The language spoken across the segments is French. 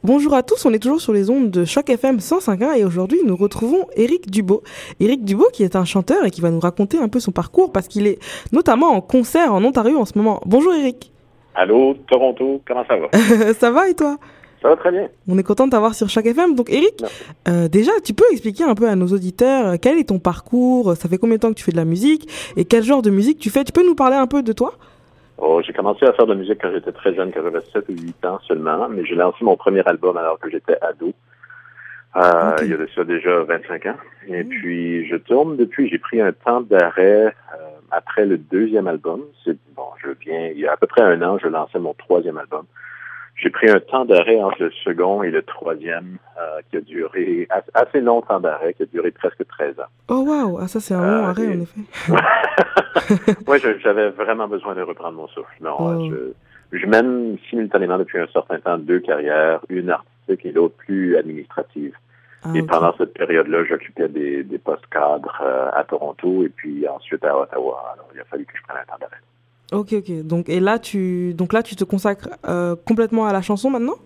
Bonjour à tous, on est toujours sur les ondes de Choc FM 105.1 et aujourd'hui nous retrouvons Éric Dubo. Éric Dubo qui est un chanteur et qui va nous raconter un peu son parcours parce qu'il est notamment en concert en Ontario en ce moment. Bonjour Éric. Allô, Toronto, comment ça va? Ça va et toi? Ça va très bien. On est content de t'avoir sur Choc FM. Donc Éric, déjà tu peux expliquer un peu à nos auditeurs quel est ton parcours, ça fait combien de temps que tu fais de la musique et quel genre de musique tu fais? Tu peux nous parler un peu de toi? Oh, j'ai commencé à faire de la musique quand j'étais très jeune, quand j'avais 7 ou 8 ans seulement, mais j'ai lancé mon premier album alors que j'étais ado. Il y a de ça déjà 25 ans. Et puis, je tourne depuis, j'ai pris un temps d'arrêt après le deuxième album. Il y a à peu près un an, je lançais mon troisième album. J'ai pris un temps d'arrêt entre le second et le troisième, qui a duré, assez long temps d'arrêt, qui a duré presque 13 ans. Oh wow, ça c'est un long arrêt en effet. Oui, j'avais vraiment besoin de reprendre mon souffle. Non, je mène simultanément depuis un certain temps 2 carrières, une artistique et l'autre plus administrative. Et pendant cette période-là, j'occupais des postes cadres à Toronto et puis ensuite à Ottawa. Alors, il a fallu que je prenne un temps d'arrêt. Ok. Donc là, tu te consacres complètement à la chanson maintenant?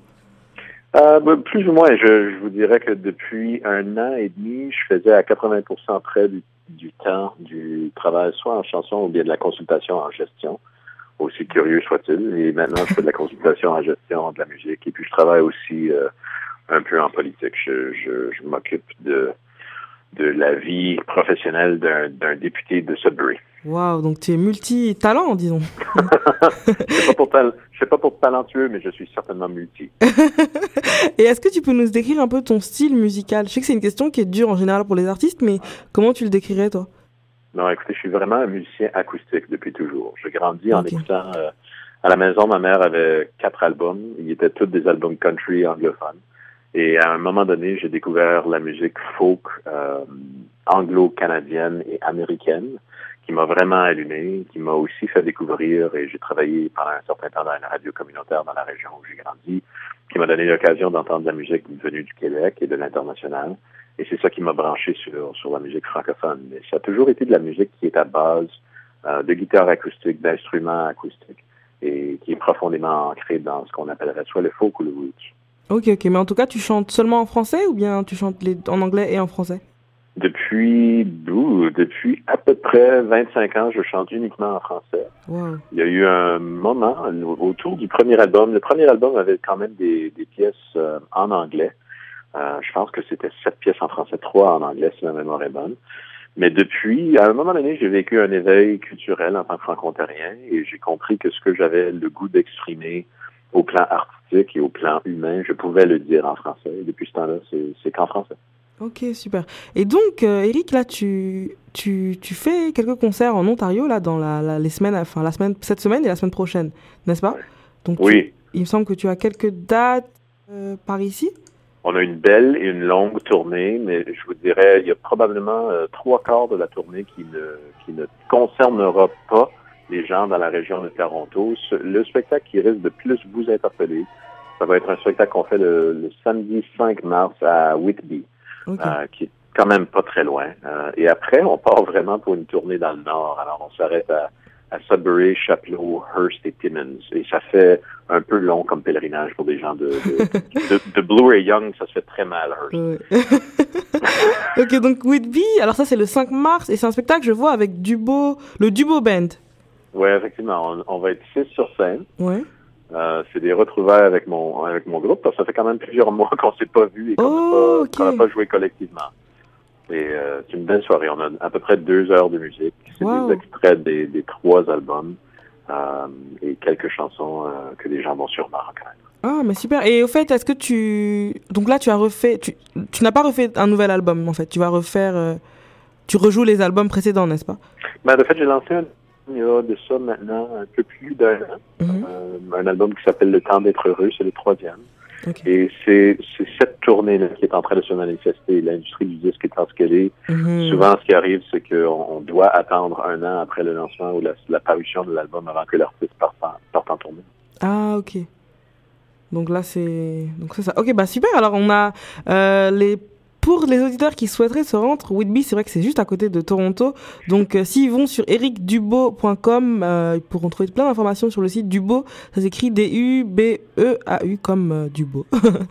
Plus ou moins. Je vous dirais que depuis 1 an et demi, je faisais à 80% près du temps du travail, soit en chanson ou bien de la consultation en gestion, aussi curieux soit-il. Et maintenant, je fais de la consultation en gestion de la musique. Et puis, je travaille aussi un peu en politique. Je m'occupe de la vie professionnelle d'un député de Sudbury. Wow, donc tu es multi-talent, disons. Je sais pas pour talentueux, mais je suis certainement multi. Et est-ce que tu peux nous décrire un peu ton style musical? Je sais que c'est une question qui est dure en général pour les artistes, mais comment tu le décrirais, toi? Non, écoutez, je suis vraiment un musicien acoustique depuis toujours. Je grandis en écoutant... à la maison, ma mère avait 4 albums. Ils étaient tous des albums country anglophones. Et à un moment donné, j'ai découvert la musique folk anglo-canadienne et américaine, qui m'a vraiment allumé, qui m'a aussi fait découvrir, et j'ai travaillé pendant un certain temps dans une radio communautaire dans la région où j'ai grandi, qui m'a donné l'occasion d'entendre de la musique venue du Québec et de l'international. Et c'est ça qui m'a branché sur la musique francophone. Mais ça a toujours été de la musique qui est à base de guitare acoustique, d'instruments acoustiques, et qui est profondément ancrée dans ce qu'on appellerait soit le folk ou le roots. Ok, mais en tout cas, tu chantes seulement en français ou bien tu chantes en anglais et en français? Depuis à peu près 25 ans, je chante uniquement en français. Wow. Il y a eu un moment autour du premier album. Le premier album avait quand même des pièces en anglais. Je pense que c'était 7 pièces en français, 3 en anglais, si ma mémoire est bonne. Mais depuis, à un moment donné, j'ai vécu un éveil culturel en tant que franco-ontarien et j'ai compris que ce que j'avais le goût d'exprimer au plan artistique et au plan humain, je pouvais le dire en français. Et depuis ce temps-là, c'est qu'en français. Ok, super. Et donc, Éric, là, tu fais quelques concerts en Ontario, là, dans cette semaine et la semaine prochaine, n'est-ce pas? Ouais. Donc, oui. Il me semble que tu as quelques dates par ici. On a une belle et une longue tournée, mais je vous dirais, il y a probablement 3/4 de la tournée qui ne concernera pas les gens dans la région de Toronto. Le spectacle qui risque de plus vous interpeller, ça va être un spectacle qu'on fait le samedi 5 mars à Whitby, qui est quand même pas très loin. Et après, on part vraiment pour une tournée dans le nord. Alors, on s'arrête à Sudbury, Chapleau, Hearst et Timmins. Et ça fait un peu long comme pèlerinage pour des gens de Blue et Young, ça se fait très mal, Hearst. Ok, donc Whitby, alors ça c'est le 5 mars et c'est un spectacle, je vois, avec le Dubo Band. Oui, effectivement. On va être 6 sur scène. Ouais. C'est des retrouvailles avec mon groupe, parce que ça fait quand même plusieurs mois qu'on s'est pas vus et qu'on n'a pas joué collectivement. Et c'est une belle soirée. On a à peu près 2 heures de musique. C'est des extraits des 3 albums et quelques chansons que les gens vont sûrement reconnaître. Ah, mais super. Et au fait, est-ce que donc là, tu as refait... Tu n'as pas refait un nouvel album, en fait. Tu vas refaire... tu rejoues les albums précédents, n'est-ce pas? De fait, j'ai lancé il y a de ça maintenant un peu plus d'1 an. Un album qui s'appelle Le temps d'être heureux, c'est le 3e. Okay. Et c'est cette tournée-là qui est en train de se manifester. L'industrie du disque étant ce qu'elle est. Souvent, ce qui arrive, c'est qu'on doit attendre 1 an après le lancement ou la parution de l'album avant que l'artiste parte en tournée. Ah, ok. Donc là, c'est ça. Ok, super. Alors, on a Pour les auditeurs qui souhaiteraient se rendre, Whitby, c'est vrai que c'est juste à côté de Toronto. Donc, s'ils vont sur ericdubo.com, ils pourront trouver plein d'informations sur le site Dubo. Ça s'écrit D-U-B-E-A-U comme Dubo.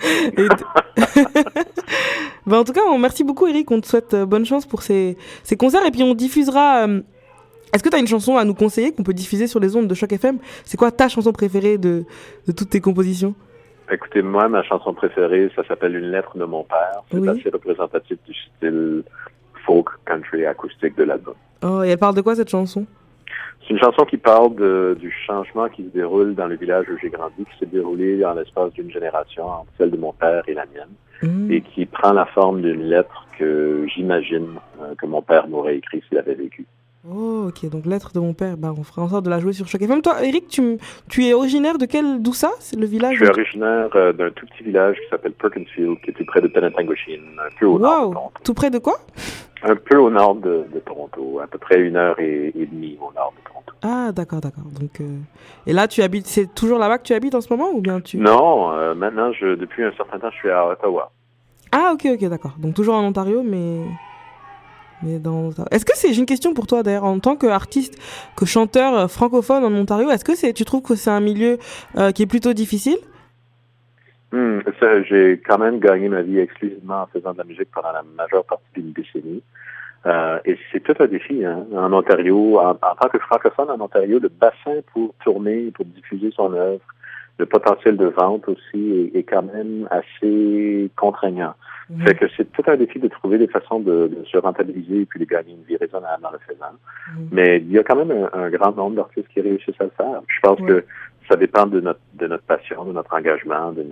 En tout cas, merci beaucoup, Eric. On te souhaite bonne chance pour ces concerts. Et puis, on diffusera... Est-ce que tu as une chanson à nous conseiller qu'on peut diffuser sur les ondes de Choc FM? C'est quoi ta chanson préférée de toutes tes compositions? Écoutez, moi, ma chanson préférée, ça s'appelle Une lettre de mon père. C'est assez représentatif du style folk country acoustique de l'album. Oh, et elle parle de quoi, cette chanson? C'est une chanson qui parle du changement qui se déroule dans le village où j'ai grandi, qui s'est déroulé dans l'espace d'une génération, entre celle de mon père et la mienne, et qui prend la forme d'une lettre que j'imagine que mon père m'aurait écrite s'il avait vécu. Oh, ok, donc lettre de mon père, on fera en sorte de la jouer sur Choc FM. Toi, Eric, tu es originaire d'où ça? C'est le village? Je suis originaire d'un tout petit village qui s'appelle Perkinsfield, qui est tout près de Penetanguishene, un peu au nord de Toronto. Tout près de quoi? Un peu au nord de Toronto, à peu près 1h30 au nord de Toronto. Ah, d'accord. Donc, et là, c'est toujours là-bas que tu habites en ce moment ou bien tu... Non, maintenant, depuis un certain temps, je suis à Ottawa. Ah, ok, d'accord. Donc toujours en Ontario, mais est-ce que j'ai une question pour toi d'ailleurs, en tant qu'artiste, que chanteur francophone en Ontario, est-ce que tu trouves que c'est un milieu qui est plutôt difficile? J'ai quand même gagné ma vie exclusivement en faisant de la musique pendant la majeure partie d'une décennie. Et c'est tout un défi, hein. En Ontario, en tant que francophone en Ontario, le bassin pour tourner, pour diffuser son œuvre, le potentiel de vente aussi est quand même assez contraignant. Fait que c'est tout un défi de trouver des façons de se rentabiliser et puis de gagner une vie raisonnable dans le faisant. Mais il y a quand même un grand nombre d'artistes qui réussissent à le faire. Je pense que ça dépend de notre passion, de notre engagement, de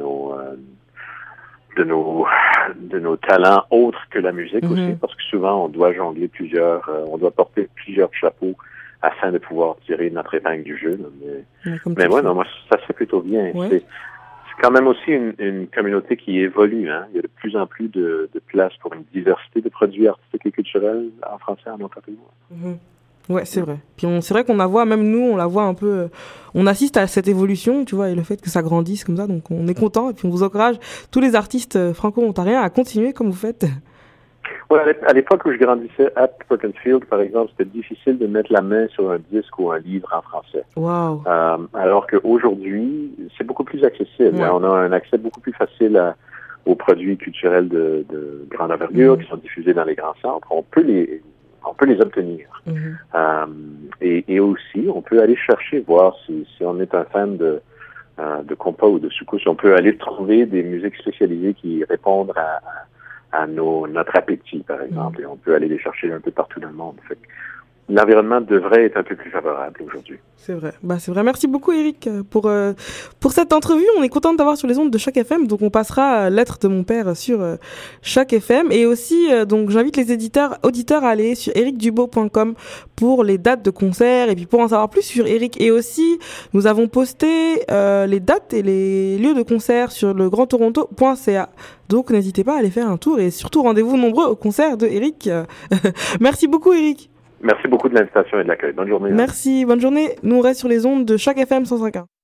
nos talents autres que la musique aussi, parce que souvent on doit jongler on doit porter plusieurs chapeaux afin de pouvoir tirer notre épingle du jeu. Mais moi, ça se fait plutôt bien. Ouais. C'est quand même aussi une communauté qui évolue. Hein. Il y a de plus en plus de place pour une diversité de produits artistiques et culturels en français en Ontario. Ouais, c'est vrai. Puis c'est vrai qu'on la voit, même nous, on la voit un peu, on assiste à cette évolution, tu vois, et le fait que ça grandisse comme ça, donc on est content, et puis on vous encourage, tous les artistes franco-ontariens, à continuer comme vous faites. Ouais, à l'époque où je grandissais à Perkinsfield, par exemple, c'était difficile de mettre la main sur un disque ou un livre en français. Wow. Alors qu'aujourd'hui, c'est beaucoup plus accessible. Ouais. On a un accès beaucoup plus facile aux produits culturels de grande envergure qui sont diffusés dans les grands centres. On peut les obtenir. Et aussi, on peut aller chercher, voir si on est un fan de compas ou de soukous, on peut aller trouver des musiques spécialisées qui répondent à notre appétit, par exemple, et on peut aller les chercher un peu partout dans le monde. Fait que l'environnement devrait être un peu plus favorable aujourd'hui. C'est vrai. C'est vrai. Merci beaucoup, Eric, pour cette entrevue. On est content de t'avoir sur les ondes de Choc FM. Donc, on passera Lettre de mon père sur Choc FM. Et aussi, donc, j'invite les auditeurs à aller sur ericdubo.com pour les dates de concert et puis pour en savoir plus sur Eric. Et aussi, nous avons posté les dates et les lieux de concert sur le grandtoronto.ca. Donc, n'hésitez pas à aller faire un tour et surtout, rendez-vous nombreux au concert de Eric. Merci beaucoup, Eric. Merci beaucoup de l'invitation et de l'accueil. Bonne journée. Merci, bonne journée. Nous, on reste sur les ondes de Choc FM 105.1.